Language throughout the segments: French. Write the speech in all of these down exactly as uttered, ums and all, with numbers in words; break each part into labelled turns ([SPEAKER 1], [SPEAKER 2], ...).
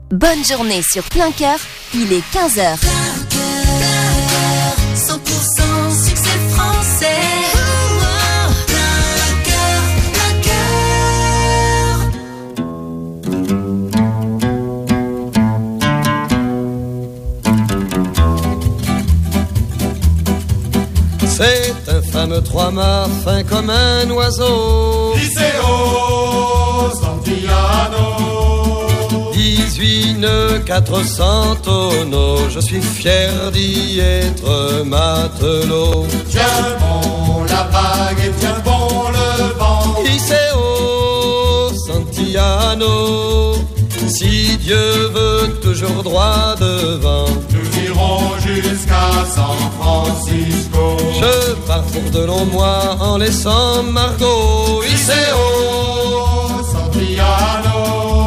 [SPEAKER 1] Bonne journée sur Plein Cœur, il est quinze heures.
[SPEAKER 2] Plein cœur, cent pour cent succès français. Oh, oh, plein cœur,
[SPEAKER 3] plein cœur. C'est un fameux trois-mâts fin comme un oiseau.
[SPEAKER 4] Liceo Santillano.
[SPEAKER 3] dix-huit nœuds, quatre cents tonneaux, je suis fier d'y être matelot.
[SPEAKER 4] Tiens bon la vague et tiens bon le vent.
[SPEAKER 3] Liceo Santillano, si Dieu veut toujours droit devant,
[SPEAKER 4] nous irons jusqu'à San Francisco.
[SPEAKER 3] Je pars pour de longs mois en laissant Margot.
[SPEAKER 4] Liceo Santillano.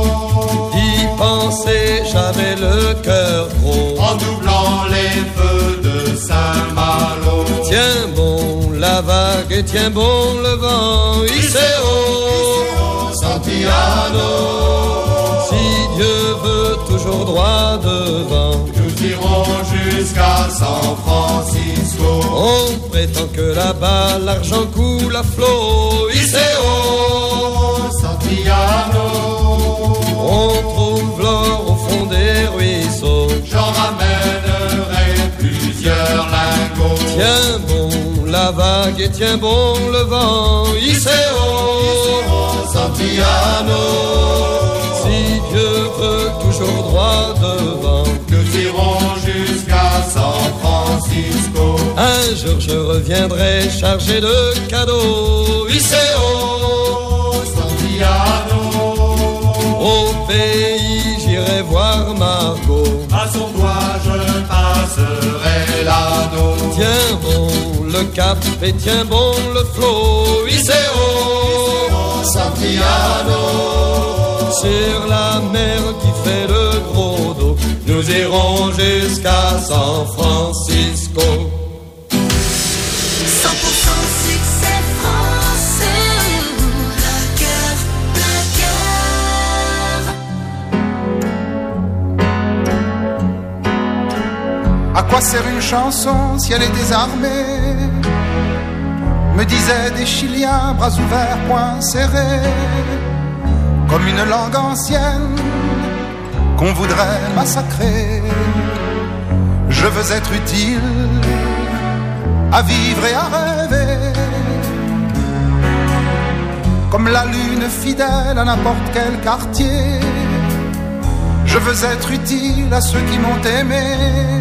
[SPEAKER 3] Pensez, j'avais le cœur gros.
[SPEAKER 4] En doublant les feux de Saint-Malo.
[SPEAKER 3] Tiens bon la vague et tiens bon le vent. Liceo
[SPEAKER 4] Santillano.
[SPEAKER 3] Si Dieu veut toujours droit devant,
[SPEAKER 4] nous irons jusqu'à San Francisco.
[SPEAKER 3] On prétend que là-bas l'argent coule à flot. Liceo
[SPEAKER 4] Santillano.
[SPEAKER 3] On trouve l'or au fond des ruisseaux.
[SPEAKER 4] J'en ramènerai plusieurs lingots.
[SPEAKER 3] Tiens bon la vague et tiens bon le vent. Liceo
[SPEAKER 4] Santillano.
[SPEAKER 3] Si Dieu veut toujours droit devant,
[SPEAKER 4] nous irons jusqu'à San Francisco.
[SPEAKER 3] Un jour je reviendrai chargé de cadeaux. Liceo
[SPEAKER 4] Santillano.
[SPEAKER 3] Au pays j'irai voir Margot.
[SPEAKER 4] À son doigt je passerai l'anneau.
[SPEAKER 3] Tiens bon le cap et tiens bon le flot. Liceo
[SPEAKER 4] Santillano.
[SPEAKER 3] Sur la mer qui fait le gros dos, nous irons jusqu'à San Francisco.
[SPEAKER 2] cent pour cent succès français. Plein cœur, plein cœur.
[SPEAKER 5] À quoi sert une chanson si elle est désarmée? Me disaient des Chiliens, bras ouverts, poings serrés, comme une langue ancienne qu'on voudrait massacrer. Je veux être utile à vivre et à rêver, comme la lune fidèle à n'importe quel quartier. Je veux être utile à ceux qui m'ont aimé,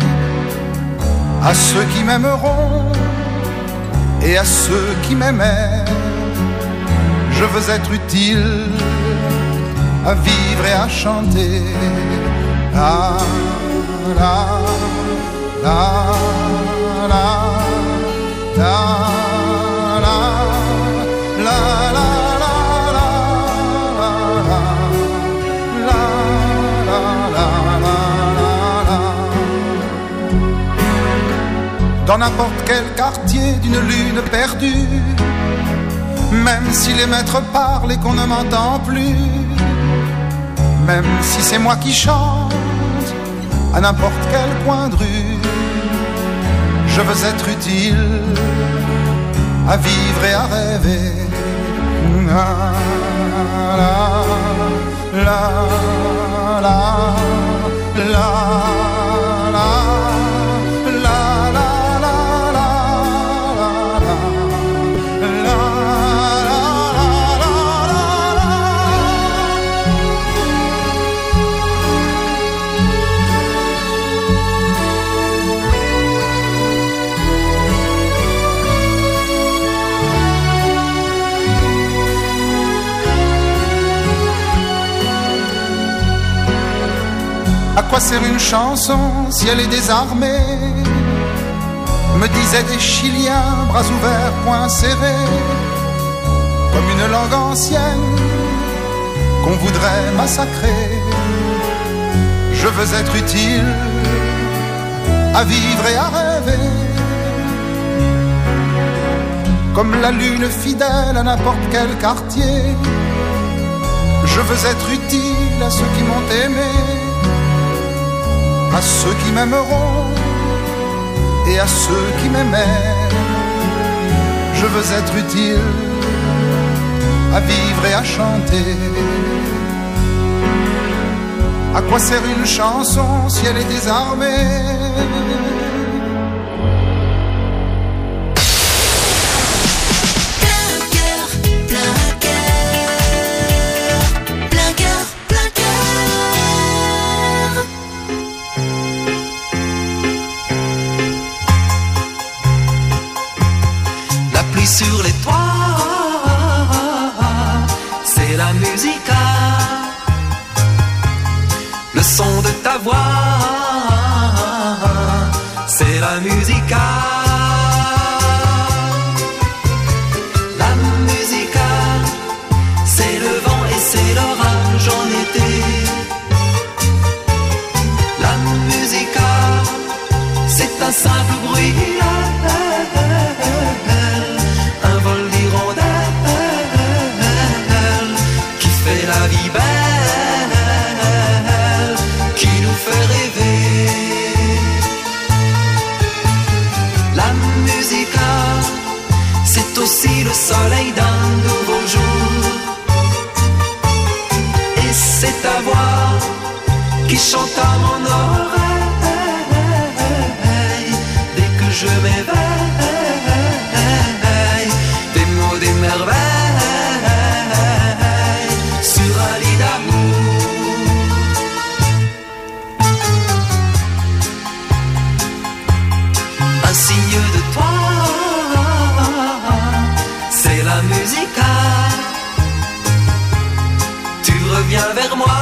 [SPEAKER 5] à ceux qui m'aimeront et à ceux qui m'aimaient. Je veux être utile à vivre et à chanter. La, la, la, la, la, la, la, la, dans n'importe quel quartier d'une lune perdue, même si les maîtres parlent et qu'on ne m'entend plus, même si c'est moi qui chante à n'importe quel coin de rue, je veux être utile à vivre et à rêver. La, la, la, la, la, la. À quoi sert une chanson si elle est désarmée? Me disaient des Chiliens, bras ouverts, poings serrés, comme une langue ancienne qu'on voudrait massacrer. Je veux être utile à vivre et à rêver, comme la lune fidèle à n'importe quel quartier. Je veux être utile à ceux qui m'ont aimé, à ceux qui m'aimeront et à ceux qui m'aimaient. Je veux être utile à vivre et à chanter. À quoi sert une chanson si elle est désarmée?
[SPEAKER 6] Sur les toits, c'est la musique, le son de ta voix, c'est la musique, la musique, c'est le vent et c'est l'orage en été, la musique, c'est un simple bruit. Aussi le soleil d'un nouveau jour. Et c'est ta voix qui chante à mon oreille. Dès que je m'éveille, des mots, des merveilles sur un lit d'amour. Un signe de toi, c'est la musique. Tu reviens vers moi.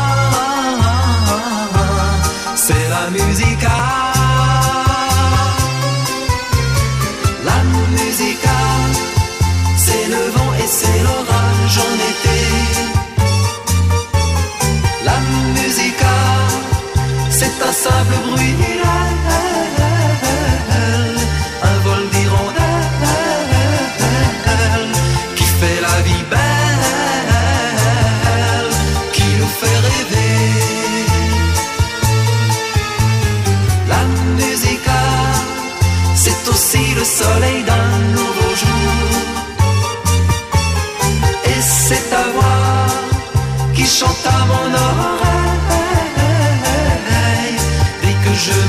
[SPEAKER 6] C'est la musique. La musique, c'est le vent et c'est l'orage en été. La musique, c'est un simple bruit. Un vol d'hirondelles qui fait la vie belle, qui nous fait rêver. La musique, c'est aussi le soleil d'un nouveau jour. Et c'est ta voix qui chante à mon oreille. Dès que je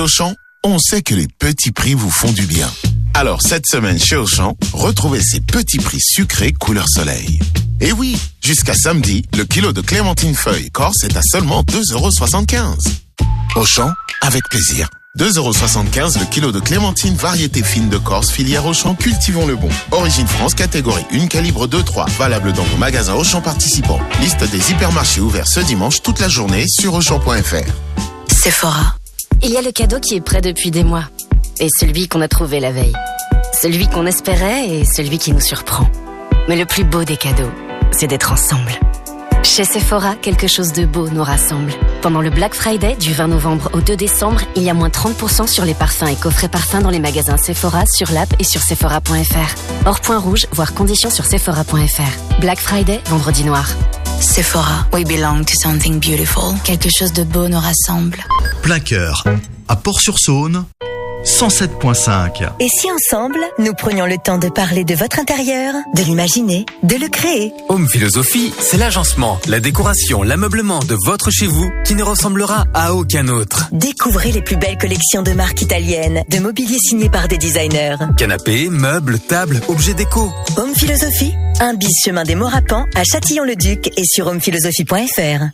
[SPEAKER 7] Auchan, on sait que les petits prix vous font du bien. Alors cette semaine chez Auchan, retrouvez ces petits prix sucrés couleur soleil. Et oui, jusqu'à samedi, le kilo de clémentine feuille corse est à seulement deux euros soixante-quinze. Auchan, avec plaisir. deux euros soixante-quinze le kilo de clémentine variété fine de Corse, filière Auchan, cultivons le bon. Origine France, catégorie un, calibre deux trois. Valable dans vos magasins Auchan participants. Liste des hypermarchés ouverts ce dimanche toute la journée sur auchan point f r.
[SPEAKER 8] Sephora. Il y a le cadeau qui est prêt depuis des mois. Et celui qu'on a trouvé la veille. Celui qu'on espérait et celui qui nous surprend. Mais le plus beau des cadeaux, c'est d'être ensemble. Chez Sephora, quelque chose de beau nous rassemble. Pendant le Black Friday, du vingt novembre au deux décembre, il y a moins trente pour cent sur les parfums et coffrets parfums dans les magasins Sephora, sur l'app et sur sephora point f r. Hors point rouge, voire conditions sur sephora point f r. Black Friday, vendredi noir.
[SPEAKER 9] Sephora, we belong to something beautiful. Quelque chose de beau nous rassemble.
[SPEAKER 10] Plein cœur, à Port-sur-Saône, cent sept virgule cinq.
[SPEAKER 11] Et si ensemble, nous prenions le temps de parler de votre intérieur, de l'imaginer, de le créer?
[SPEAKER 12] Home Philosophie, c'est l'agencement, la décoration, l'ameublement de votre chez vous qui ne ressemblera à aucun autre.
[SPEAKER 11] Découvrez les plus belles collections de marques italiennes, de mobilier signé par des designers.
[SPEAKER 12] Canapés, meubles, tables, objets déco.
[SPEAKER 11] Home Philosophie, un bis chemin des Morapans à Châtillon-le-Duc et sur home philosophie point f r.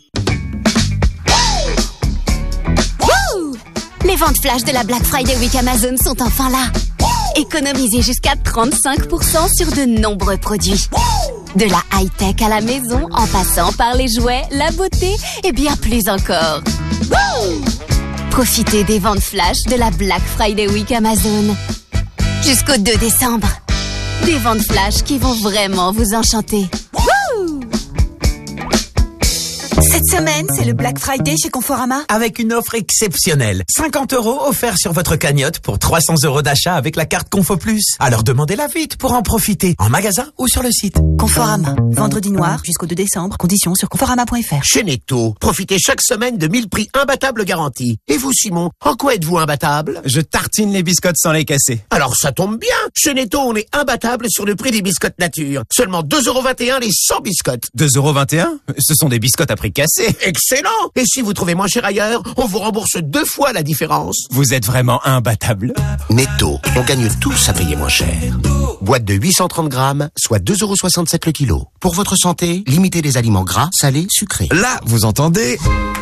[SPEAKER 1] Les ventes flash de la Black Friday Week Amazon sont enfin là. Économisez jusqu'à trente-cinq pour cent sur de nombreux produits. De la high-tech à la maison, en passant par les jouets, la beauté et bien plus encore. Profitez des ventes flash de la Black Friday Week Amazon. Jusqu'au deux décembre. Des ventes flash qui vont vraiment vous enchanter.
[SPEAKER 13] Cette semaine, c'est le Black Friday chez Conforama.
[SPEAKER 14] Avec une offre exceptionnelle. cinquante euros offerts sur votre cagnotte pour trois cents euros d'achat avec la carte Confo Plus. Alors demandez-la vite pour en profiter, en magasin ou sur le site.
[SPEAKER 13] Conforama. Vendredi noir jusqu'au deux décembre. Conditions sur conforama point f r.
[SPEAKER 15] Chez Netto, profitez chaque semaine de mille prix imbattables garantis. Et vous, Simon, en quoi êtes-vous imbattable?
[SPEAKER 16] Je tartine les biscottes sans les casser.
[SPEAKER 15] Alors ça tombe bien. Chez Netto, on est imbattable sur le prix des biscottes nature. Seulement deux euros vingt et un les cent biscottes.
[SPEAKER 16] deux euros vingt et un? Ce sont des biscottes à prix cassé.
[SPEAKER 15] Excellent! Et si vous trouvez moins cher ailleurs, on vous rembourse deux fois la différence.
[SPEAKER 16] Vous êtes vraiment imbattable.
[SPEAKER 15] Netto, on gagne tous à payer moins cher. Boîte de huit cent trente grammes, soit deux euros soixante-sept le kilo. Pour votre santé, limitez les aliments gras, salés, sucrés.
[SPEAKER 10] Là, vous entendez?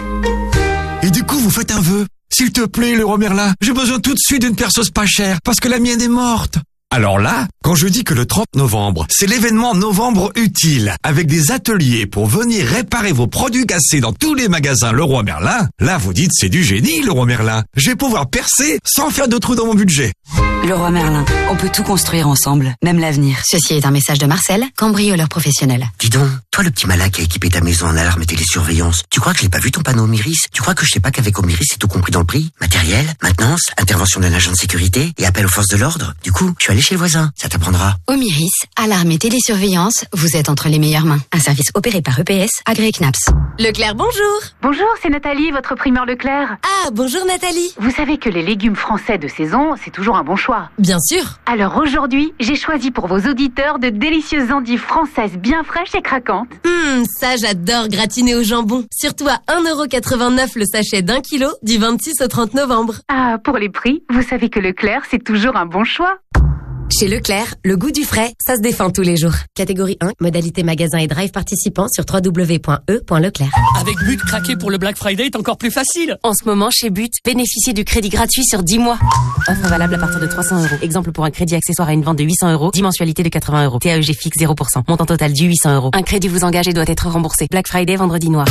[SPEAKER 10] Et du coup, vous faites un vœu. S'il te plaît, Leroy Merlin, j'ai besoin tout de suite d'une perceuse pas chère, parce que la mienne est morte. Alors là, quand je dis que le trente novembre, c'est l'événement Novembre Utile, avec des ateliers pour venir réparer vos produits cassés dans tous les magasins Leroy Merlin, là vous dites c'est du génie Leroy Merlin. Je vais pouvoir percer sans faire de trous dans mon budget.
[SPEAKER 9] Leroy Merlin, on peut tout construire ensemble, même l'avenir.
[SPEAKER 8] Ceci est un message de Marcel, cambrioleur professionnel.
[SPEAKER 17] Dis donc, toi le petit malin qui a équipé ta maison en alarme et télésurveillance, tu crois que je n'ai pas vu ton panneau Omiris? Tu crois que je sais pas qu'avec Omiris c'est tout compris dans le prix? Matériel, maintenance, intervention d'un agent de sécurité et appel aux forces de l'ordre? Du coup, je suis allé chez le voisin, ça t'apprendra.
[SPEAKER 8] Omiris, alarme et télésurveillance, vous êtes entre les meilleures mains. Un service opéré par E P S, agréé C N A P S.
[SPEAKER 1] Leclerc, bonjour.
[SPEAKER 18] Bonjour, c'est Nathalie, votre primeur Leclerc.
[SPEAKER 1] Ah, bonjour Nathalie.
[SPEAKER 18] Vous savez que les légumes français de saison, c'est toujours un bon choix.
[SPEAKER 1] Bien sûr.
[SPEAKER 18] Alors aujourd'hui, j'ai choisi pour vos auditeurs de délicieuses endives françaises bien fraîches et craquantes.
[SPEAKER 1] Hum, ça j'adore gratiner au jambon. Surtout à un euro quatre-vingt-neuf le sachet d'un kilo du vingt-six au trente novembre.
[SPEAKER 18] Ah, pour les prix, vous savez que Leclerc, c'est toujours un bon choix.
[SPEAKER 1] Chez Leclerc, le goût du frais, ça se défend tous les jours. Catégorie un, modalité magasin et drive participant sur w w w point e point leclerc.
[SPEAKER 19] Avec But, craquer pour le Black Friday est encore plus facile.
[SPEAKER 8] En ce moment, chez But, bénéficiez du crédit gratuit sur dix mois.
[SPEAKER 20] Offre valable à partir de trois cents euros. Exemple pour un crédit accessoire à une vente de huit cents euros. Dimensualité de quatre-vingts euros. T A E G fixe zéro pour cent. Montant total du huit cents euros.
[SPEAKER 8] Un crédit vous engage et doit être remboursé.
[SPEAKER 20] Black Friday, vendredi noir.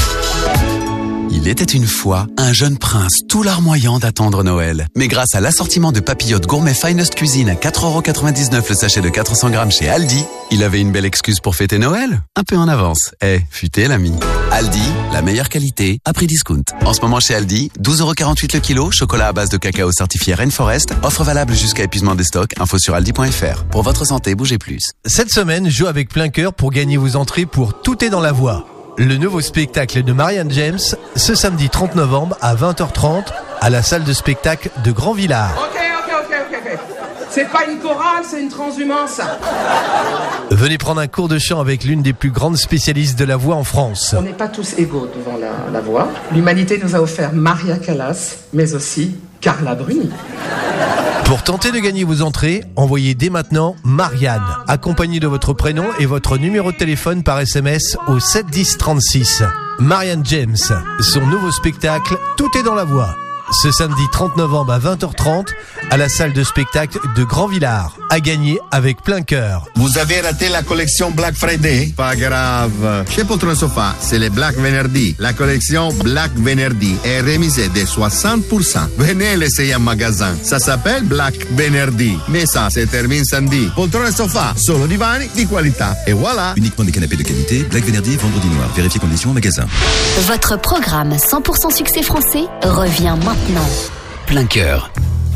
[SPEAKER 21] Il était une fois un jeune prince tout larmoyant d'attendre Noël. Mais grâce à l'assortiment de papillotes gourmet Finest Cuisine à quatre euros quatre-vingt-dix-neuf le sachet de quatre cents grammes chez Aldi, il avait une belle excuse pour fêter Noël. Un peu en avance. Eh, futé l'ami. Aldi, la meilleure qualité à prix discount. En ce moment chez Aldi, douze euros quarante-huit le kilo, chocolat à base de cacao certifié Rainforest, offre valable jusqu'à épuisement des stocks, info sur aldi point f r. Pour votre santé, bougez plus.
[SPEAKER 22] Cette semaine, jouez avec plein cœur pour gagner vos entrées pour Tout est dans la voix. Le nouveau spectacle de Marianne James, ce samedi trente novembre à vingt heures trente à la salle de spectacle de Grand Villard.
[SPEAKER 23] Ok, ok, ok, ok, ok. C'est pas une chorale, c'est une transhumance.
[SPEAKER 22] Venez prendre un cours de chant avec l'une des plus grandes spécialistes de la voix en France.
[SPEAKER 23] On n'est pas tous égaux devant la, la voix. L'humanité nous a offert Maria Callas, mais aussi Carla Bruni.
[SPEAKER 22] Pour tenter de gagner vos entrées, envoyez dès maintenant Marianne, accompagné de votre prénom et votre numéro de téléphone par S M S au sept dix trente-six. Marianne James, son nouveau spectacle Tout est dans la voix. Ce samedi trente novembre à vingt heures trente à la salle de spectacle de Grand Villard. À gagner avec plein cœur.
[SPEAKER 2] Vous avez raté la collection Black Friday? Pas grave. Chez Poltron Sofa, c'est les Black Venerdì. La collection Black Venerdì est remisée de soixante pour cent. Venez l'essayer en magasin. Ça s'appelle Black Venerdì. Mais ça, c'est terminé samedi. Poltron Sofa, solo divani di qualità. Et voilà.
[SPEAKER 3] Uniquement des canapés de qualité. Black Venerdì, vendredi noir. Vérifiez conditions en magasin.
[SPEAKER 1] Votre programme cent pour cent succès français revient maintenant.
[SPEAKER 4] Plein cœur.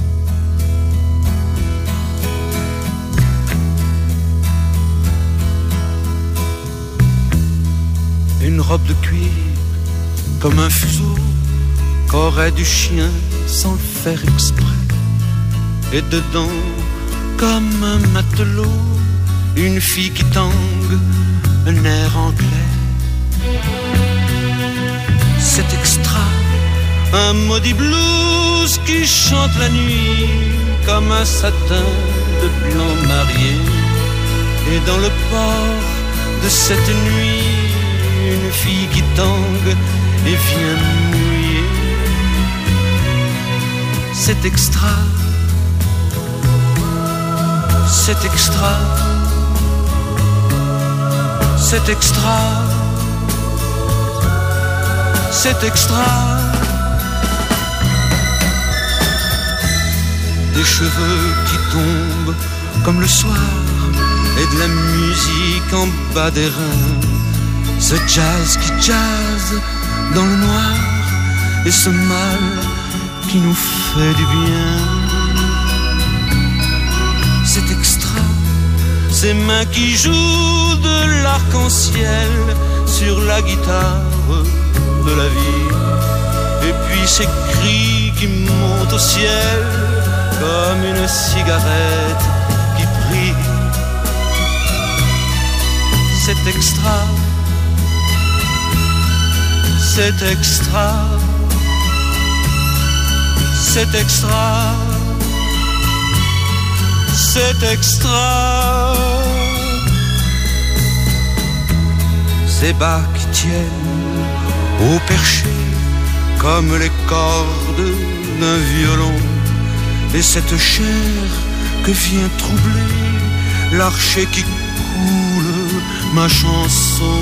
[SPEAKER 24] Une robe de cuir comme un fuseau qu'aurait du chien sans le faire exprès. Et dedans, comme un matelot, une fille qui tangue un air anglais. C'est extra. Un maudit blues qui chante la nuit comme un satin de blanc marié. Et dans le port de cette nuit, une fille qui tangue et vient mouiller. C'est extra, c'est extra, c'est extra, c'est extra. Des cheveux qui tombent comme le soir et de la musique en bas des reins. Ce jazz qui jazz dans le noir et ce mal qui nous fait du bien. C'est extra, ces mains qui jouent de l'arc-en-ciel sur la guitare de la vie. Et puis ces cris qui montent au ciel comme une cigarette qui brille. C'est extra, c'est extra, c'est extra, c'est extra. Ces bas qui tiennent au perché comme les cordes d'un violon. Et cette chair que vient troubler l'archer qui coule ma chanson.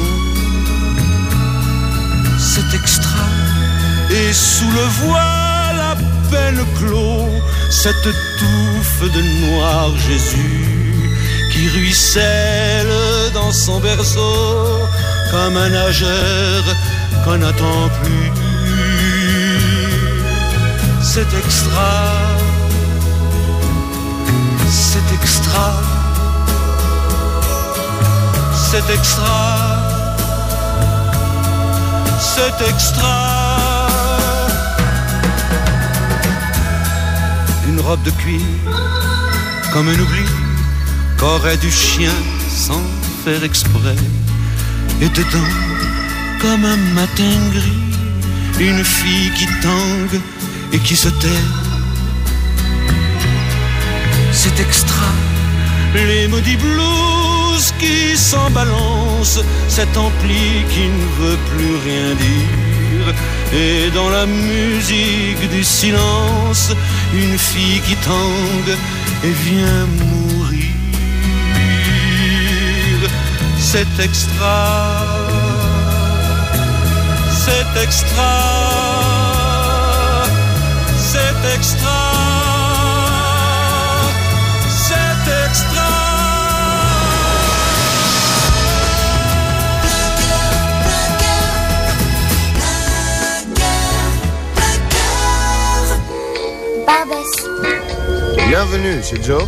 [SPEAKER 24] C'est extra. Et sous le voile à peine clos, cette touffe de noir Jésus qui ruisselle dans son berceau comme un nageur qu'on n'attend plus. C'est extra. C'est extra, c'est extra, c'est extra. Une robe de cuir comme un oubli qu'aurait du chien sans faire exprès. Et dedans, comme un matin gris, une fille qui tangue et qui se tait. C'est extra, les maudits blues qui s'en balancent, cet ampli qui ne veut plus rien dire. Et dans la musique du silence, une fille qui tangue et vient mourir. C'est extra, c'est extra, c'est extra. Extra.
[SPEAKER 25] Barbès. Bienvenue chez Joe.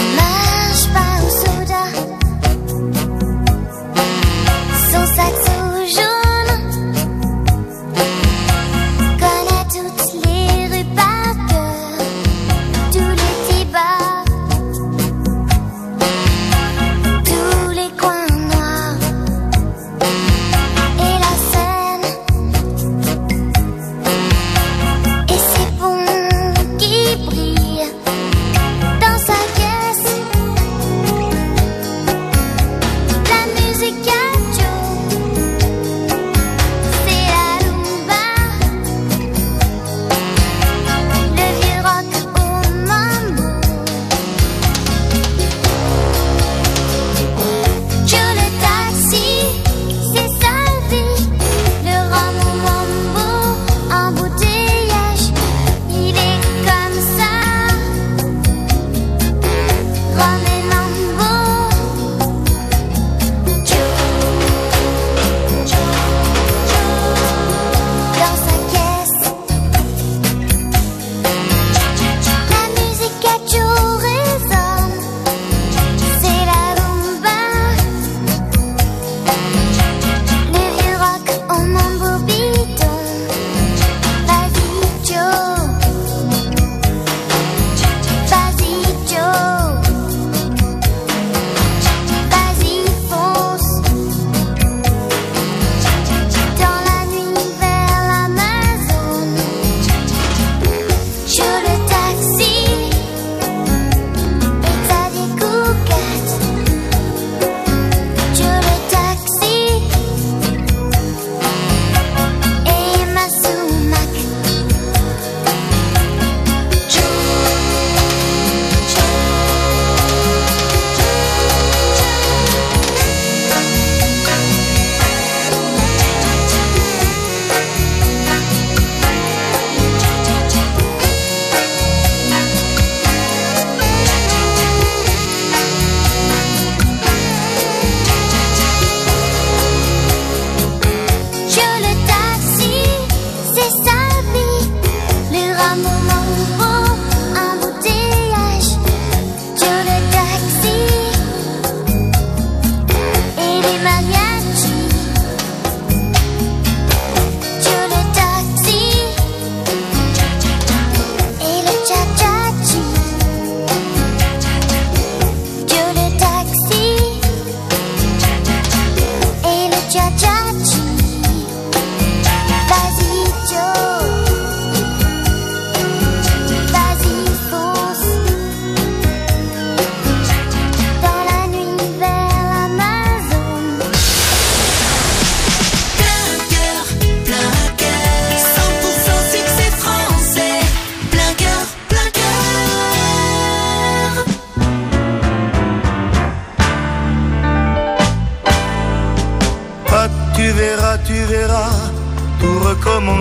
[SPEAKER 26] Son saxo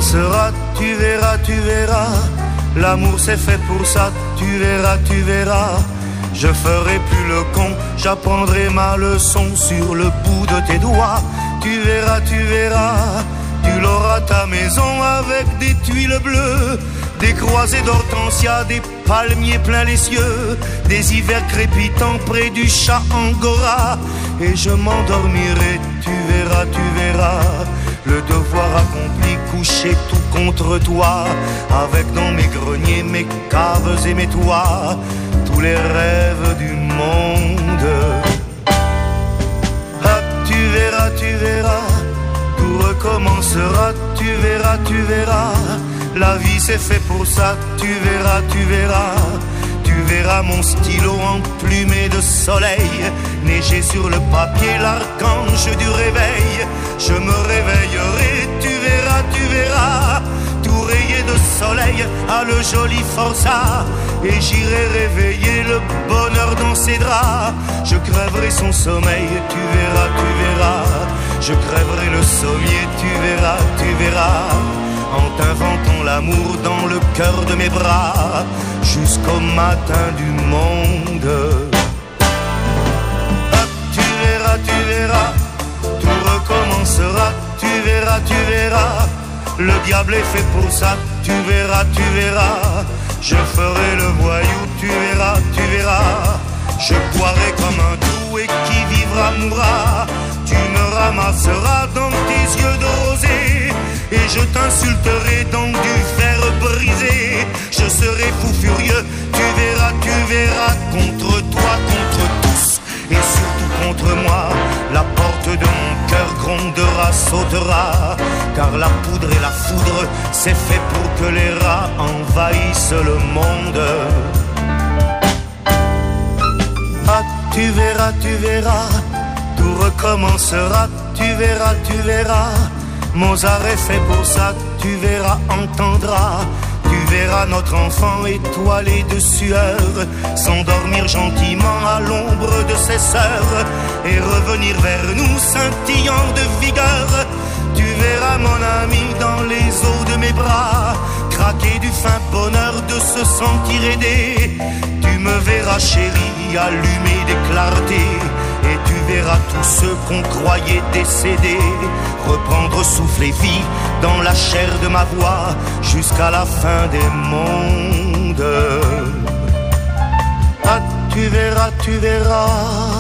[SPEAKER 5] recommencera, tu verras, tu verras. L'amour c'est fait pour ça, tu verras, tu verras. Je ferai plus le con, j'apprendrai ma leçon sur le bout de tes doigts. Tu verras, tu verras. Tu l'auras ta maison avec des tuiles bleues, des croisées d'hortensia, des palmiers plein les cieux, des hivers crépitants près du chat angora. Et je m'endormirai, tu verras, tu verras. Le devoir accompli, couché tout contre toi, avec dans mes greniers, mes caves et mes toits, tous les rêves du monde. Ah, tu verras, tu verras. Tout recommencera, tu verras, tu verras. La vie c'est fait pour ça, tu verras, tu verras. Tu verras mon stylo emplumé de soleil, neiger sur le papier l'archange du réveil. Je me réveillerai, tu verras, tu verras. Tout rayé de soleil à le joli forçat, et j'irai réveiller le bonheur dans ses draps. Je crèverai son sommeil, tu verras, tu verras. Je crèverai le sommier, tu verras, tu verras. En t'inventant l'amour dans le cœur de mes bras, jusqu'au matin du monde. Hop, tu verras, tu verras. Tout recommencera, tu verras, tu verras. Le diable est fait pour ça, tu verras, tu verras. Je ferai le voyou, tu verras, tu verras. Je boirai comme un trou et qui vivra mourra. Tu me ramasseras dans tes yeux de rosée, et je t'insulterai dans du fer brisé. Je serai fou furieux, tu verras, tu verras. Contre toi, contre tous, et surtout contre moi. La porte de mon cœur grondera, sautera, car la poudre et la foudre, c'est fait pour que les rats envahissent le monde. Ah, tu verras, tu verras. Tout recommencera, tu verras, tu verras. Mozart est fait pour ça, tu verras, entendras. Tu verras notre enfant étoilé de sueur s'endormir gentiment à l'ombre de ses sœurs et revenir vers nous scintillant de vigueur. Tu verras mon ami dans les eaux de mes bras craquer du fin bonheur de se sentir aidé. Tu me verras chérie allumer des clartés, et tu verras tous ceux qu'on croyait décédés reprendre souffle et vie dans la chair de ma voix jusqu'à la fin des mondes. Ah, tu verras, tu verras.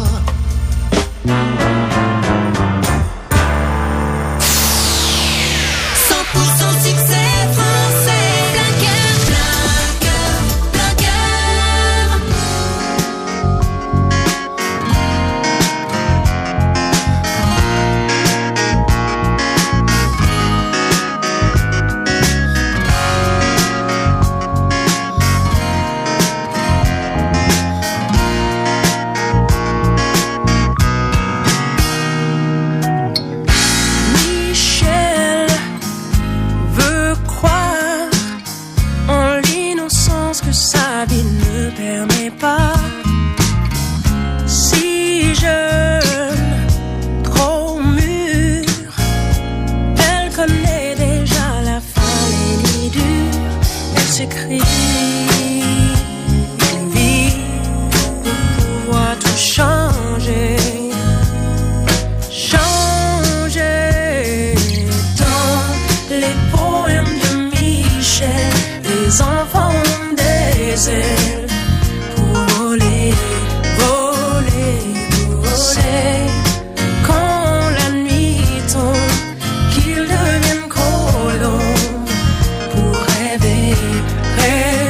[SPEAKER 6] cent pour cent succès français. Plein cœur, plein cœur, plein cœur.
[SPEAKER 7] Michel veut croire en l'innocence que sa vie ne permet pas. Si jeune, trop mûre, elle connaît déjà la fin, les nuits dures. Elle s'écrit une vie pour pouvoir tout changer. Changer dans les poèmes de Michel. Les enfants ont des ailes pour voler, voler, voler. Quand la nuit tombe, qu'ils deviennent colombes pour rêver, rêver.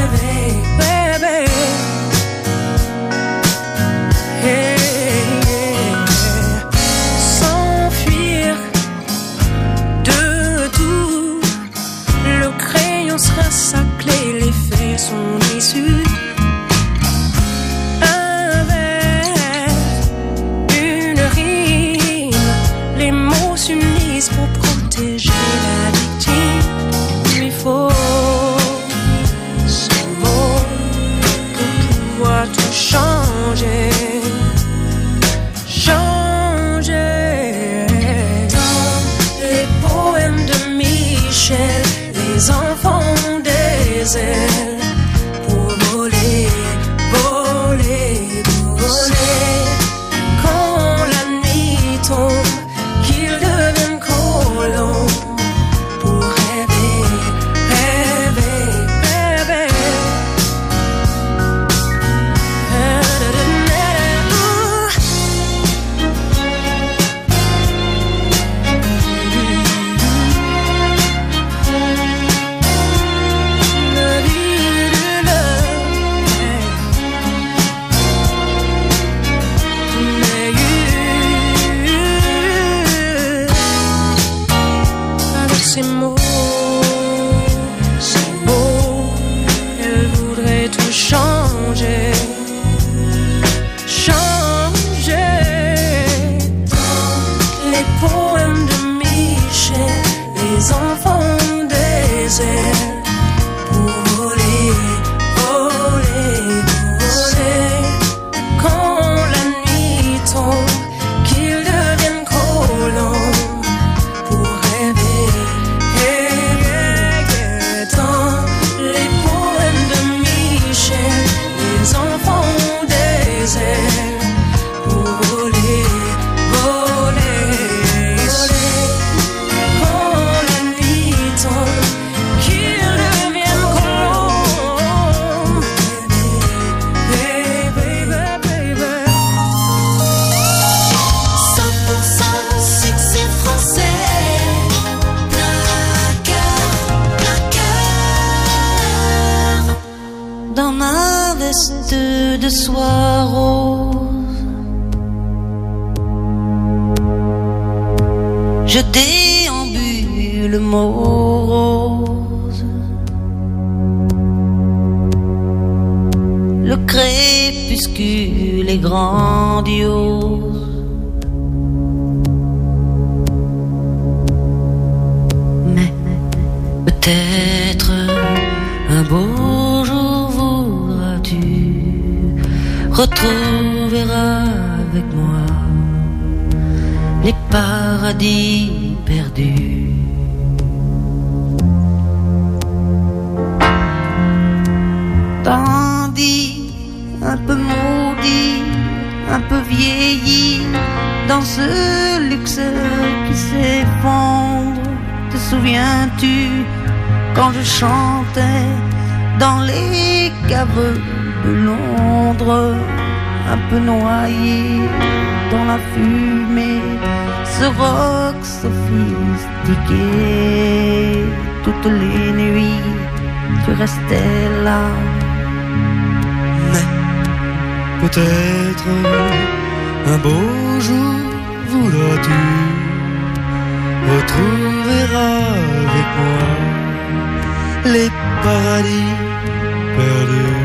[SPEAKER 7] ailes pour voler, voler, voler. Quand la nuit tombe, qu'ils deviennent collants pour rêver, rêver. Dans les poèmes de Michel, les enfants ont des ailes pour voler, voler, voler. Quand la nuit tombe, qu'ils deviennent collants. Baby, baby, baby.
[SPEAKER 6] cent pour cent succès français. Plein cœur, plein cœur.
[SPEAKER 7] Dans ma veste de soie rose, je déambule morose. Le crépuscule est grandiose. Mais peut-être un beau jour voudras-tu retrouver avec moi les paradis perdus. Tandis un peu maudit, un peu vieilli, dans ce luxe qui s'effondre. Te souviens-tu quand je chantais dans les caves de Londres, un peu noyé dans la fumée, ce rock sophistiqué. Toutes les nuits, tu restais là.
[SPEAKER 24] Mais peut-être un beau jour voudras-tu retrouver avec moi les paradis perdus.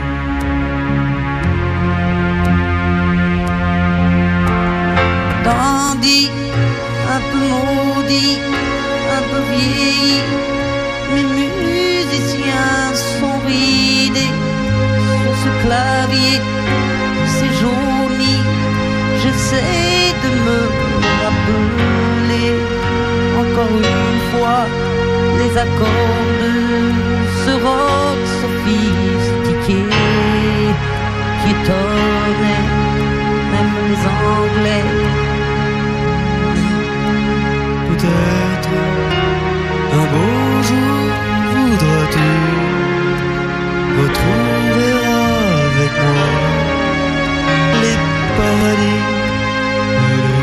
[SPEAKER 7] Tandis un peu maudit, un peu vieilli, mes musiciens sont ridés sur ce clavier, c'est jauni. J'essaie de me rappeler encore une fois les accords de ce rock sophistiqué qui étonnait même les Anglais.
[SPEAKER 24] Peut-être un beau jour voudras-tu retrouver avec moi les paradis perdus.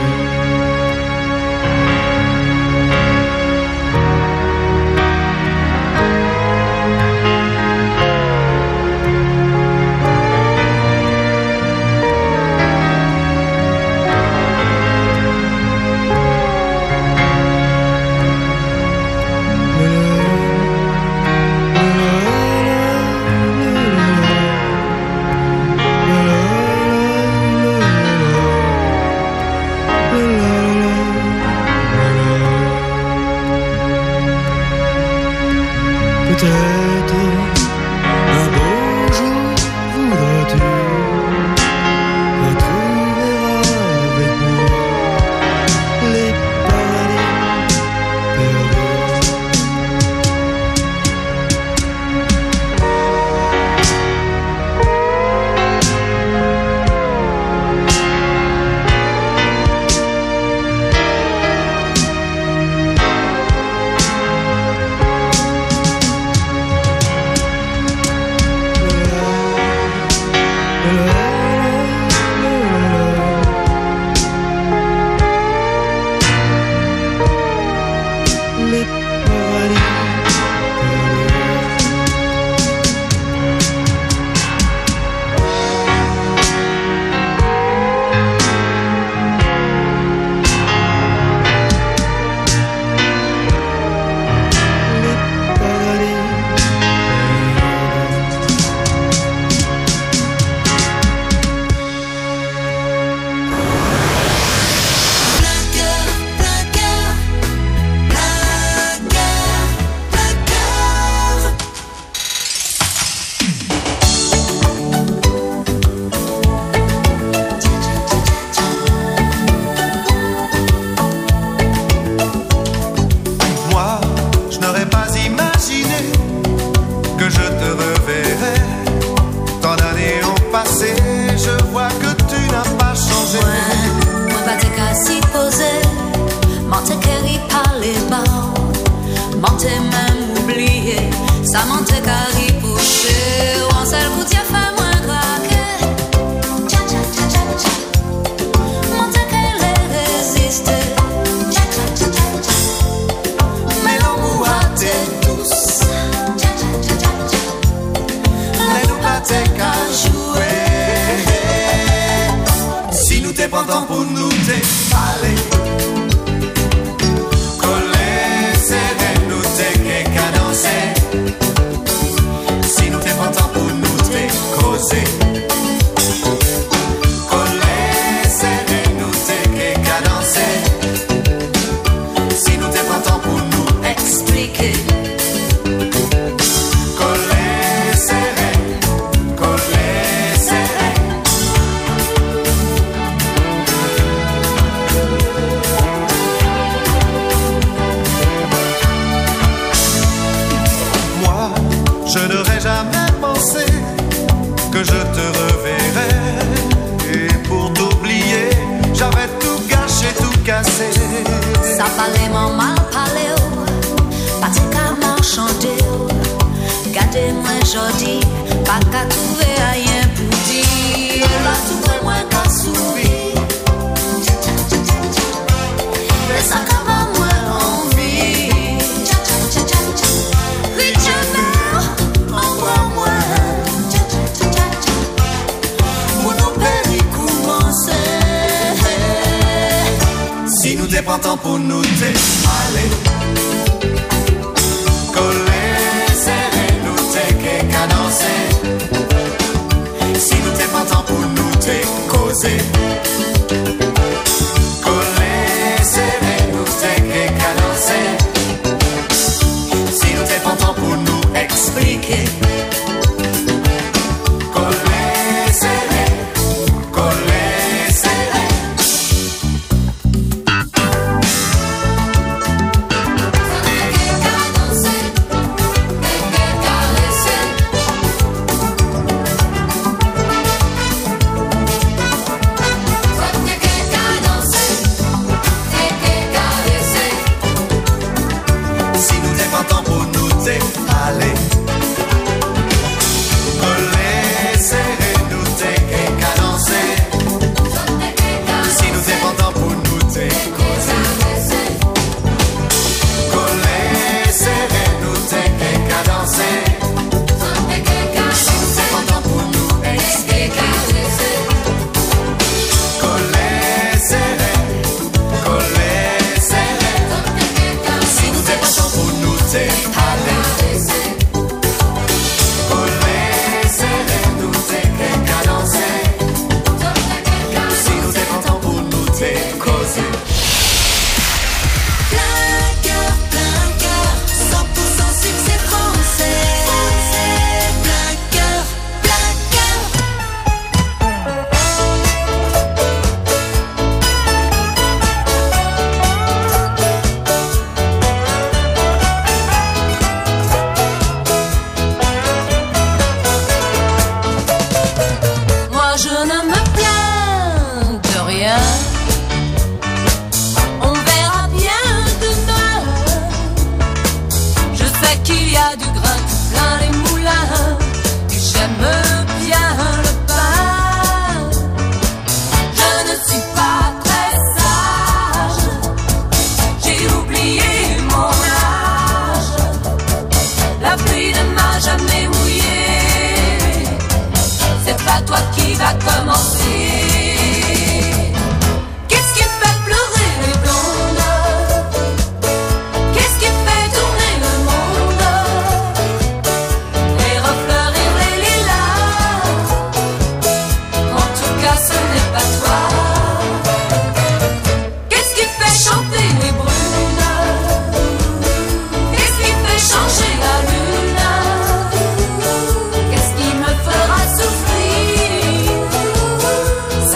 [SPEAKER 24] Peut-être un beau jour voudras-tu retrouver avec moi les paradis perdus.
[SPEAKER 6] pas monter carré poussé, ou en seul coup, t'y a fait moins craquer. Tcha tcha tcha tcha tcha. Monter qu'elle est résistée. Tcha tcha tcha tcha tcha. Mais l'amour a été douce. Tcha tcha tcha tcha tcha. Mais nous pas t'es qu'à jouer.
[SPEAKER 24] Si nous t'es pas temps pour nous t'es aller. Coller, serrer, nous t'es qu'à danser. Si nous t'es pas temps pour nous t'es causer. Coller, serrer, nous t'es qu'à danser. Si nous t'es pas temps pour nous expliquer. Coller, serrer, coller, serrer. Moi, je n'aurais jamais pensé que je te reverrais. Et pour t'oublier, j'avais tout gâché, tout cassé.
[SPEAKER 6] Ça parlait mon mal parlé, pas de qu'à marchander. Gardez-moi jodi, pas qu'à trouver rien pour dire. Là, tout est moins qu'à sourire. Mais ça qu'à pas moins envie. Vite, je meurs, envoie-moi. Pour nous périr commencer.
[SPEAKER 24] Si nous t'es pas temps pour nous t'es aller. Coller, serrer, nous t'es qu'à danser. Si nous t'es pas temps pour nous t'es causer. Coller, serrer, nous t'es qu'à danser. Si nous t'es pas temps pour nous expliquer. Coller, serrer, coller, serrer. Si nous t'es pas temps pour nous t'es aller. Coller, serrer, nous t'es qu'à danser. Si nous t'es pas temps pour nous t'es causer. Coller, serrer, nous t'es qu'à danser. Si nous t'es pas temps pour nous expliquer. Coller, serrer, coller, serrer. Si nous t'es pas temps pour nous t'es aller. Coller, serrer, nous t'es qu'à danser. Si nous t'es pas temps pour nous t'es causer.
[SPEAKER 6] Plein cœur, plein cœur, cent pour cent succès français. Plein cœur, plein cœur. Moi je ne me plains de rien. On verra bien demain. Je sais qu'il y a du grain tout plein les moulins. Et j'aime bien le pain. Je ne suis pas très sage. J'ai oublié mon âge. La pluie ne m'a jamais mouillé. C'est pas toi qui va commencer. Qu'est-ce qui fait pleurer les blondes? Qu'est-ce qui fait tourner le monde? Et refleurir les lilas. En tout cas, ce n'est pas toi. Qu'est-ce qui fait chanter les brunes? Qu'est-ce qui fait changer la lune? Qu'est-ce qui me fera souffrir?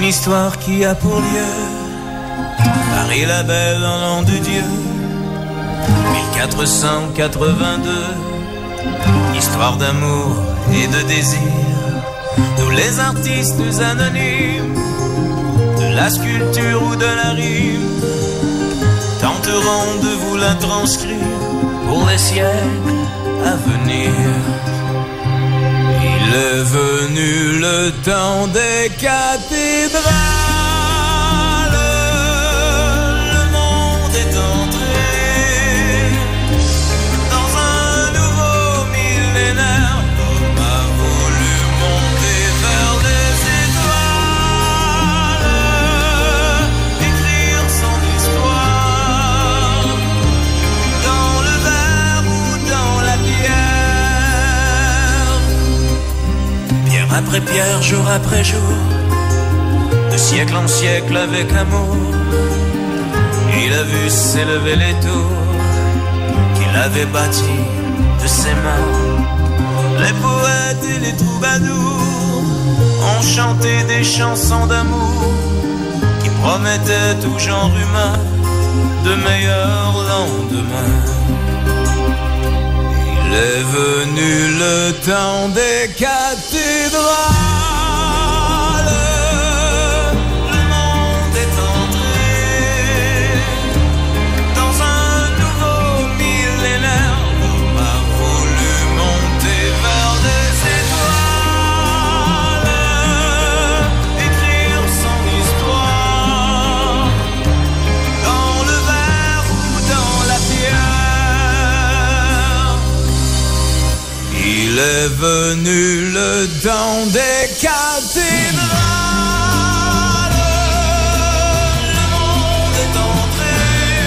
[SPEAKER 11] Une histoire qui a pour lieu Paris la belle en nom de Dieu mille quatre cent quatre-vingt-deux. Histoire d'amour et de désir. Tous les artistes anonymes de la sculpture ou de la rime tenteront de vous la transcrire pour les siècles à venir. Il est venu le temps des cathédrales. Le monde est entré dans un nouveau millénaire. L'homme a voulu monter vers les étoiles, écrire son histoire dans le verre ou dans la pierre. Pierre après pierre, jour après jour, de siècle en siècle avec amour, il a vu s'élever les tours qu'il avait bâties de ses mains. Les poètes et les troubadours ont chanté des chansons d'amour qui promettaient tout genre humain de meilleurs lendemains. Il est venu le temps des cathédrales. Le monde est entré dans un nouveau millénaire. L'homme a voulu monter vers des étoiles, écrire son histoire dans le verre ou dans la pierre. Il est venu le temps des cathédrales. Le monde est entré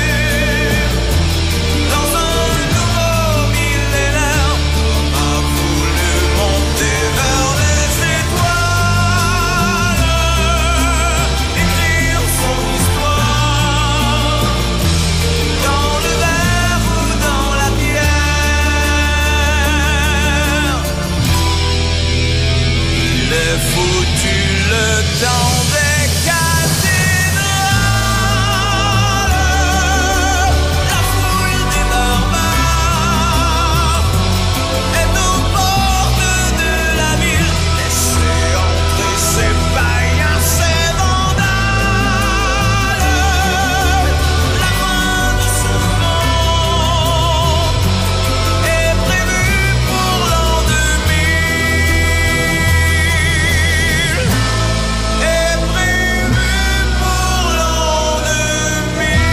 [SPEAKER 11] dans un nouveau millénaire. L'homme a voulu monter vers les étoiles, écrire son histoire dans le verre ou dans la pierre. Il est foutu le temps des cathédrales. La foule des barbares est aux portes de la ville. Laissez entrer ces païens, ces vandales. La fin de ce monde est prévue pour l'an deux mille. Est prévue pour l'an deux mille.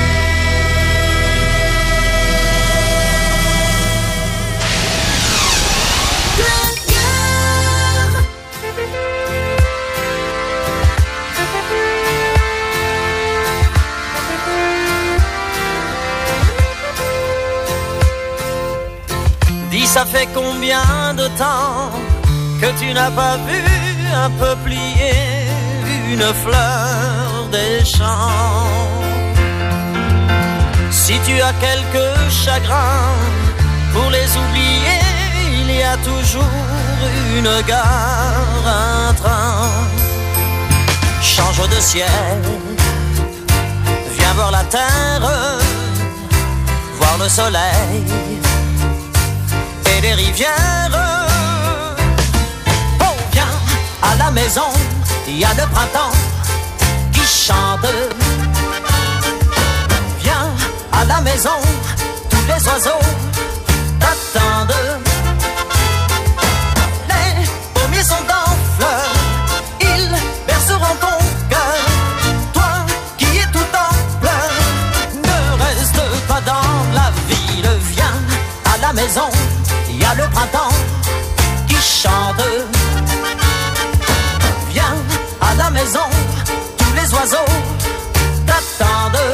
[SPEAKER 12] Dis, ça fait combien de temps que tu n'as pas vu un peuplier, une fleur des champs? Si tu as quelques chagrins, pour les oublier, il y a toujours une gare, un train. Change de ciel, viens voir la terre, voir le soleil et les rivières. Oh, viens à la maison, il y a le printemps qui chante. Viens à la maison, tous les oiseaux t'attendent. Les pommiers sont en fleurs, ils berceront ton cœur. Toi qui es tout en pleurs, ne reste pas dans la ville. Viens à la maison, il y a le printemps qui chante. Viens à la maison, tous les oiseaux t'attendent.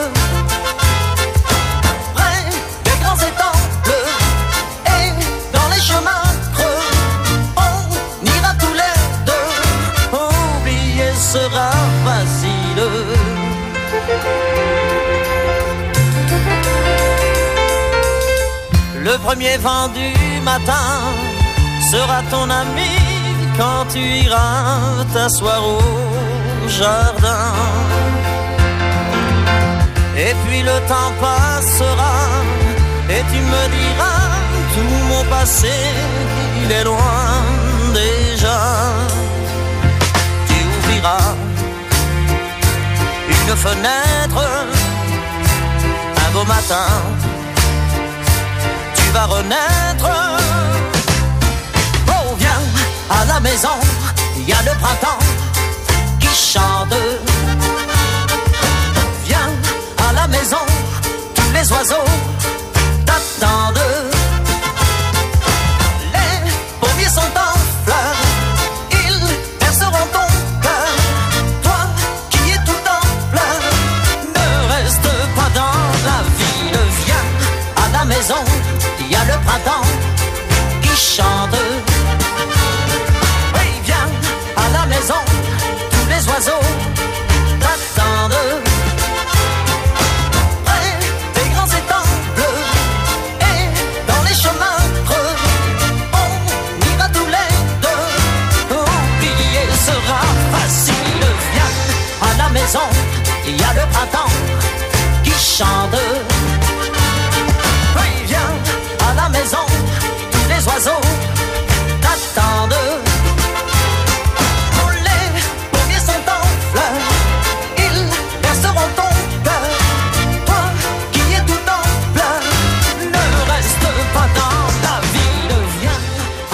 [SPEAKER 12] Près des grands étangs bleus et dans les chemins creux, on ira tous les deux. Oublier sera facile. Le premier vent du matin sera ton ami quand tu iras t'asseoir au jardin. Et puis le temps passera et tu me diras tout mon passé, il est loin déjà. Tu ouvriras une fenêtre un beau matin, tu vas renaître. Oh viens à la maison, il y a le printemps qui chante. Viens à la maison, tous les oiseaux t'attendent. Les pommiers sont en fleurs, ils perceront ton cœur. Toi qui es tout en pleurs, ne reste pas dans la ville. Viens à la maison, il y a le printemps qui chante. Oui, viens à la maison, tous les oiseaux t'attendent. Il y a le printemps qui chante. Oui, viens à la maison, tous les oiseaux t'attendent. Oh, les pommiers sont en fleurs, ils perceront ton cœur. Toi qui es tout en pleurs, ne reste pas dans la ville. Viens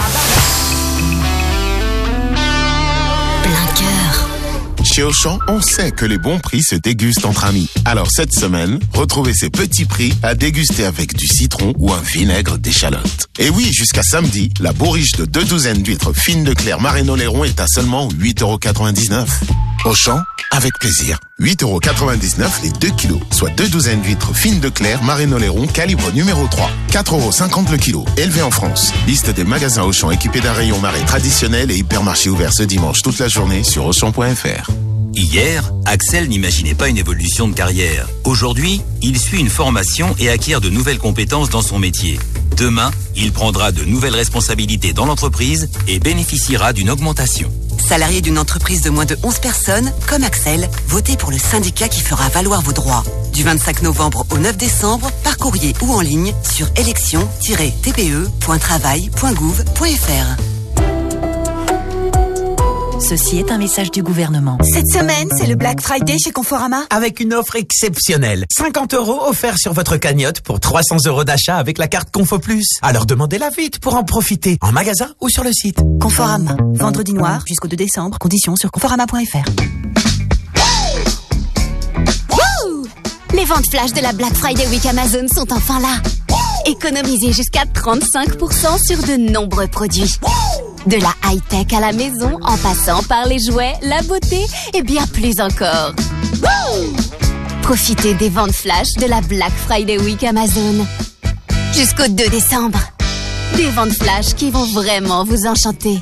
[SPEAKER 12] à la
[SPEAKER 1] Plein cœur.
[SPEAKER 10] Chez Auchan, on sait que les bons prix se dégustent entre amis. Alors cette semaine, retrouvez ces petits prix à déguster avec du citron ou un vinaigre d'échalote. Et oui, jusqu'à samedi, la bourriche de deux douzaines d'huîtres fines de Clair Marraine-Oléron est à seulement huit euros quatre-vingt-dix-neuf. Auchan, avec plaisir. huit euros quatre-vingt-dix-neuf les deux kilos, soit deux douzaines d'huîtres fines de Clair Marraine-Oléron calibre numéro trois. quatre euros cinquante le kilo, élevé en France. Liste des magasins Auchan équipés d'un rayon marée traditionnel et hypermarché ouvert ce dimanche toute la journée sur auchan point f r.
[SPEAKER 4] Hier, Axel n'imaginait pas une évolution de carrière. Aujourd'hui, il suit une formation et acquiert de nouvelles compétences dans son métier. Demain, il prendra de nouvelles responsabilités dans l'entreprise et bénéficiera d'une augmentation.
[SPEAKER 13] Salarié d'une entreprise de moins de onze personnes, comme Axel, votez pour le syndicat qui fera valoir vos droits. Du vingt-cinq novembre au neuf décembre, par courrier ou en ligne sur élection tiret t p e point travail point gouv point f r.
[SPEAKER 14] Ceci est un message du gouvernement.
[SPEAKER 15] Cette semaine, c'est le Black Friday chez Conforama.
[SPEAKER 16] Avec une offre exceptionnelle. cinquante euros offerts sur votre cagnotte pour trois cents euros d'achat avec la carte Confo Plus. Alors demandez-la vite pour en profiter, en magasin ou sur le site.
[SPEAKER 15] Conforama. Vendredi noir jusqu'au deux décembre. Conditions sur conforama point f r.
[SPEAKER 1] Les ventes flash de la Black Friday Week Amazon sont enfin là. Économisez jusqu'à trente-cinq pour cent sur de nombreux produits. De la high-tech à la maison, en passant par les jouets, la beauté et bien plus encore. Profitez des ventes flash de la Black Friday Week Amazon. Jusqu'au deux décembre. Des ventes flash qui vont vraiment vous enchanter.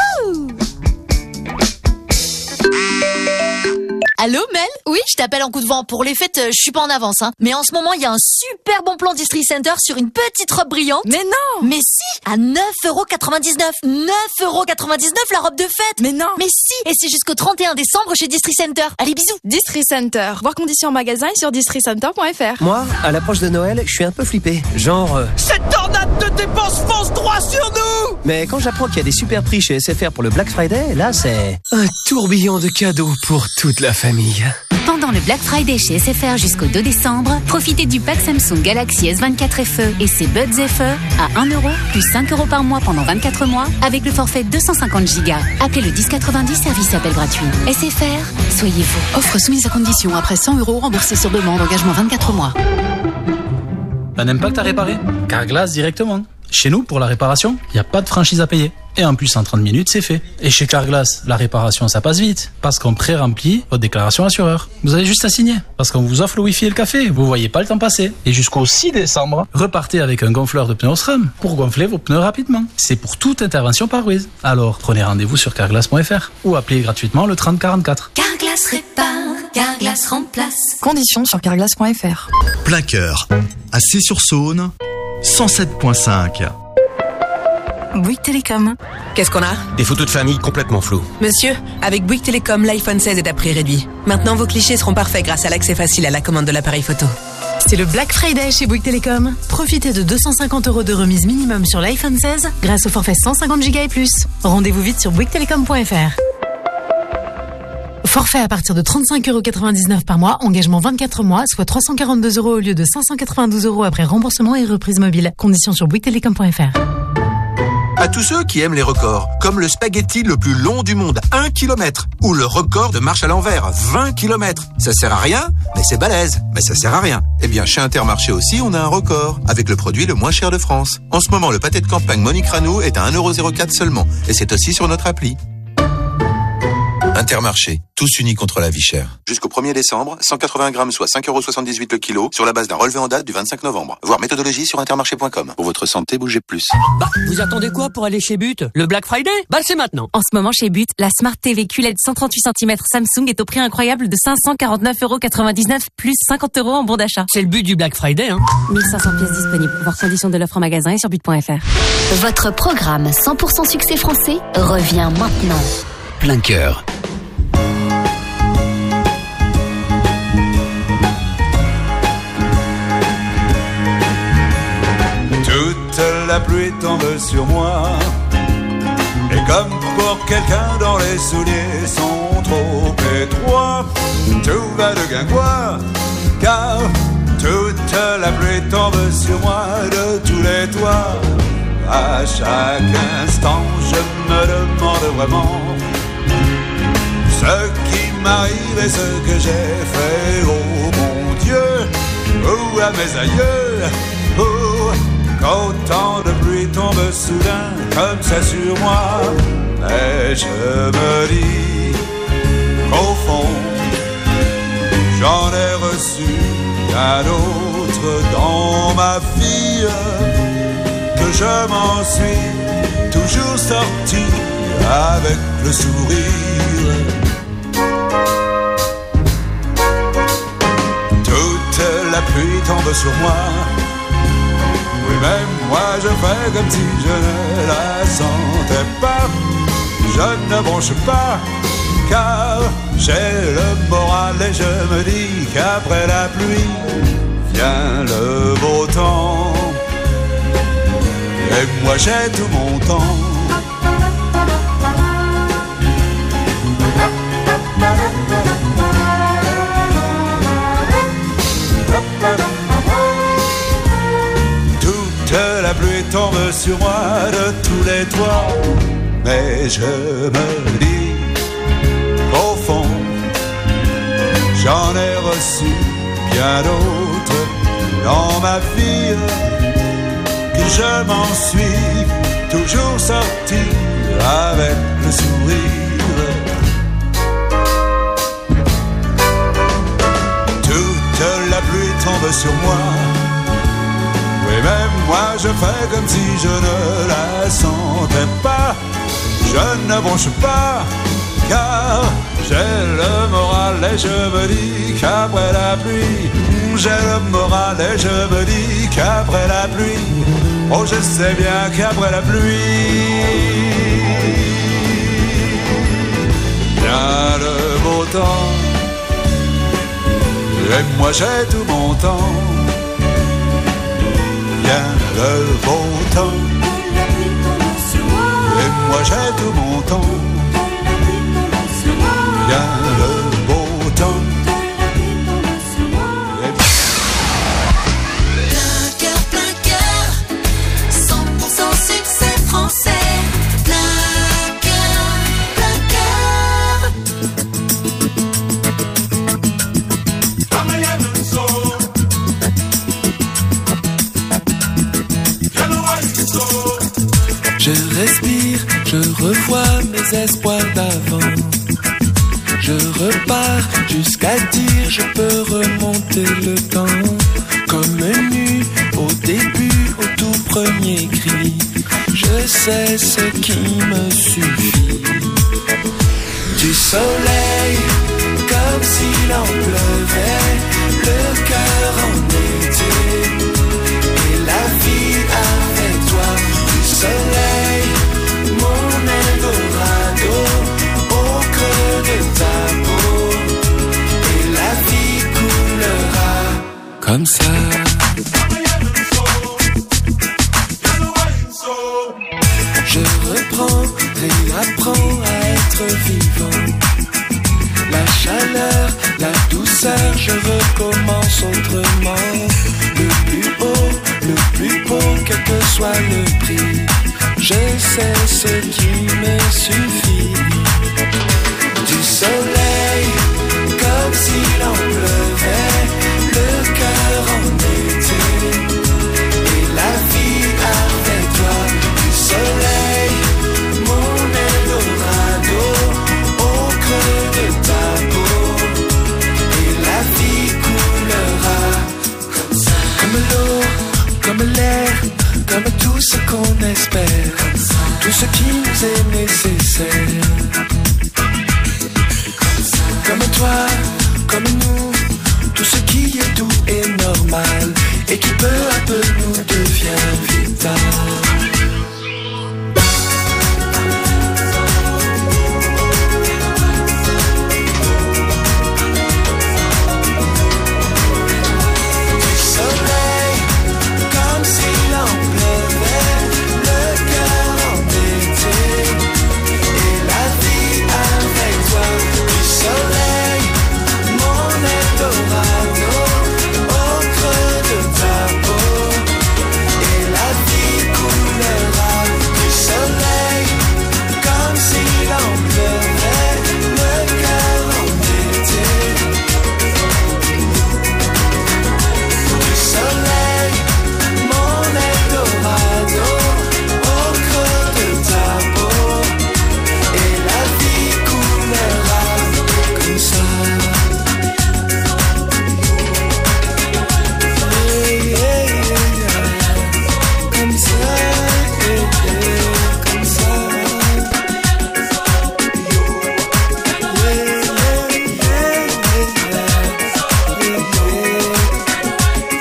[SPEAKER 26] Allô Mel? Oui, je t'appelle en coup de vent. Pour les fêtes, je suis pas en avance, hein. Mais en ce moment, il y a un super bon plan Distri Center sur une petite robe brillante.
[SPEAKER 15] Mais non!
[SPEAKER 26] Mais si! À neuf euros quatre-vingt-dix-neuf. neuf euros quatre-vingt-dix-neuf la robe de fête.
[SPEAKER 15] Mais non!
[SPEAKER 26] Mais si! Et c'est jusqu'au trente et un décembre chez Distri Center. Allez, bisous!
[SPEAKER 15] Distri Center. Voir conditions en magasin et sur distri center point f r.
[SPEAKER 27] Moi, à l'approche de Noël, je suis un peu flippé. Genre... Euh...
[SPEAKER 12] Cette tornade de dépenses fonce droit sur nous!
[SPEAKER 27] Mais quand j'apprends qu'il y a des super prix chez S F R pour le Black Friday, là, c'est... un tourbillon de cadeaux pour toute la famille.
[SPEAKER 28] Pendant le Black Friday chez S F R jusqu'au deux décembre, profitez du pack Samsung Galaxy S vingt-quatre F E et ses Buds F E à un euro plus cinq euros par mois pendant vingt-quatre mois avec le forfait deux cent cinquante gigas. Appelez le dix quatre-vingt-dix, service appel gratuit. S F R, soyez vous. Offre soumise à condition après cent euros remboursés sur demande, engagement vingt-quatre mois.
[SPEAKER 29] Un impact à réparer? Carglass directement. Chez nous, pour la réparation, il n'y a pas de franchise à payer. Et en plus, en trente minutes, c'est fait. Et chez Carglass, la réparation, ça passe vite. Parce qu'on pré-remplit votre déclaration assureur. Vous avez juste à signer. Parce qu'on vous offre le Wi-Fi et le café. Vous voyez pas le temps passer. Et jusqu'au six décembre, repartez avec un gonfleur de pneus Osram pour gonfler vos pneus rapidement. C'est pour toute intervention par Wiz. Alors, prenez rendez-vous sur carglass point f r ou appelez gratuitement le trente quarante-quatre.
[SPEAKER 28] Carglass répare, Carglass remplace.
[SPEAKER 15] Conditions sur carglass point f r.
[SPEAKER 30] Plein cœur, à Cé-sur-Saône, cent sept virgule cinq.
[SPEAKER 15] Bouygues Télécom.
[SPEAKER 8] Qu'est-ce qu'on a?
[SPEAKER 9] Des photos de famille complètement floues.
[SPEAKER 8] Monsieur, avec Bouygues Télécom, l'iPhone seize est à prix réduit. Maintenant, vos clichés seront parfaits grâce à l'accès facile à la commande de l'appareil photo.
[SPEAKER 15] C'est le Black Friday chez Bouygues Télécom. Profitez de deux cent cinquante euros de remise minimum sur l'iPhone seize grâce au forfait cent cinquante giga et plus. Rendez-vous vite sur bouygues télécom point f r. Forfait à partir de trente-cinq euros quatre-vingt-dix-neuf par mois, engagement vingt-quatre mois, soit trois cent quarante-deux euros au lieu de cinq cent quatre-vingt-douze euros après remboursement et reprise mobile. Conditions sur bouygues télécom point f r.
[SPEAKER 17] À tous ceux qui aiment les records, comme le spaghetti le plus long du monde, un kilomètre, ou le record de marche à l'envers, vingt kilomètres. Ça sert à rien, mais c'est balèze. Mais ça sert à rien. Eh bien, chez Intermarché aussi, on a un record, avec le produit le moins cher de France. En ce moment, le pâté de campagne Monique Rano est à un euro zéro quatre seulement, et c'est aussi sur notre appli. Intermarché, tous unis contre la vie chère. Jusqu'au premier décembre, cent quatre-vingts grammes, soit cinq euros soixante-dix-huit le kilo, sur la base d'un relevé en date du vingt-cinq novembre. Voir méthodologie sur intermarché point com. Pour votre santé, bougez plus.
[SPEAKER 18] Bah, vous attendez quoi pour aller chez But? Le Black Friday? Bah, c'est maintenant.
[SPEAKER 28] En ce moment, chez But, la Smart T V Q L E D cent trente-huit centimètres Samsung est au prix incroyable de cinq cent quarante-neuf euros quatre-vingt-dix-neuf plus cinquante euros en bon d'achat.
[SPEAKER 18] C'est le but du Black Friday, hein.
[SPEAKER 28] mille cinq cents pièces disponibles. Voir conditions de l'offre en magasin et sur but point f r. Votre programme cent pour cent succès français revient maintenant.
[SPEAKER 19] Plein cœur.
[SPEAKER 20] Toute la pluie tombe sur moi, et comme pour quelqu'un dont les souliers sont trop étroits, tout va de guingois, car toute la pluie tombe sur moi de tous les toits. À chaque instant, je me demande vraiment ce qui m'arrive et ce que j'ai fait, oh mon Dieu, ou à mes aïeux, ou qu'autant de pluie tombe soudain comme ça sur moi. Et je me dis qu'au fond, j'en ai reçu un autre dans ma vie, que je m'en suis toujours sorti avec le sourire. Toute la pluie tombe sur moi, oui, même moi je fais comme si je ne la sentais pas. Je ne bronche pas, car j'ai le moral et je me dis qu'après la pluie vient le beau temps. Et moi j'ai tout mon temps. La pluie tombe sur moi de tous les toits, mais je me dis qu'au fond, j'en ai reçu bien d'autres dans ma vie, que je m'en suis toujours sorti avec le sourire. Toute la pluie tombe sur moi, et même moi je fais comme si je ne la sentais pas. Je ne bronche pas, car j'ai le moral et je me dis qu'après la pluie, j'ai le moral et je me dis qu'après la pluie, oh je sais bien qu'après la pluie vient le beau temps. Et moi j'ai tout mon temps. Vient le beau temps, et moi j'ai tout mon temps. Vient le beau temps.
[SPEAKER 6] Plein cœur, plein cœur, cent pour cent succès français. Plein cœur, plein cœur.
[SPEAKER 21] Je respire, je revois mes espoirs d'avant. Je repars jusqu'à dire je peux remonter le temps. Comme nu au début, au tout premier cri. Je sais ce qui me suffit. Du soleil, comme s'il en pleuvait, le cœur en été. Et la vie avec toi, du soleil, comme ça. Je reprends, réapprends à être vivant. La chaleur, la douceur, je recommence autrement. Le plus haut, le plus beau, quel que soit le prix, je sais ce qui me suffit. Du soleil, comme s'il en pleuvait, le cœur en été, et la vie avec toi. Du soleil, mon Eldorado, au creux de ta peau, et la vie coulera comme ça. Comme l'eau, comme l'air, comme tout ce qu'on espère, tout ce qui nous est nécessaire. Comme toi, comme nous, tout ce qui est doux et normal, et qui peu à peu nous devient